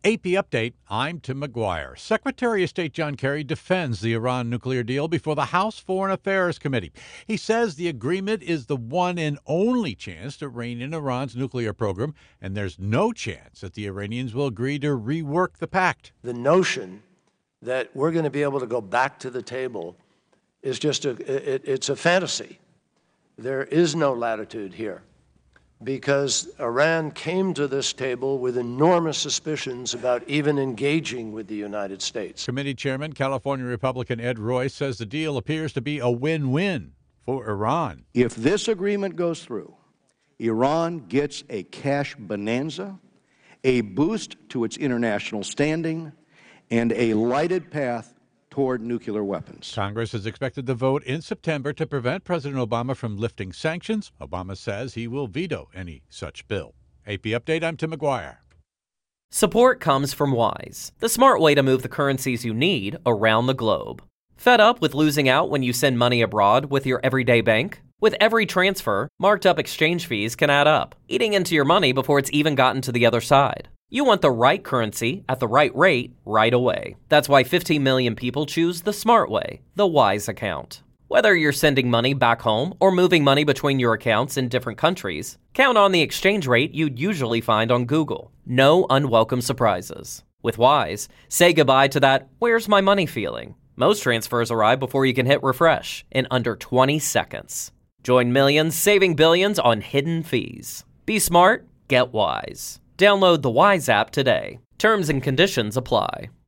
AP Update, I'm Tim McGuire. Secretary of State John Kerry defends the Iran nuclear deal before the House Foreign Affairs Committee. He says the agreement is the one and only chance to rein in Iran's nuclear program, and there's no chance that the Iranians will agree to rework the pact. The notion that we're going to be able to go back to the table is just it's a fantasy. There is no latitude here, because Iran came to this table with enormous suspicions about even engaging with the United States. Committee Chairman, California Republican Ed Royce, says the deal appears to be a win-win for Iran. If this agreement goes through, Iran gets a cash bonanza, a boost to its international standing, and a lighted path toward nuclear weapons. Congress is expected to vote in September to prevent President Obama from lifting sanctions. Obama says he will veto any such bill. AP Update, I'm Tim McGuire. Support comes from Wise, the smart way to move the currencies you need around the globe. Fed up with losing out when you send money abroad with your everyday bank? With every transfer, marked up exchange fees can add up, eating into your money before it's even gotten to the other side. You want the right currency at the right rate right away. That's why 15 million people choose the smart way, the Wise account. Whether you're sending money back home or moving money between your accounts in different countries, count on the exchange rate you'd usually find on Google. No unwelcome surprises. With Wise, say goodbye to that "where's my money" feeling. Most transfers arrive before you can hit refresh in under 20 seconds. Join millions saving billions on hidden fees. Be smart, get Wise. Download the Wise app today. Terms and conditions apply.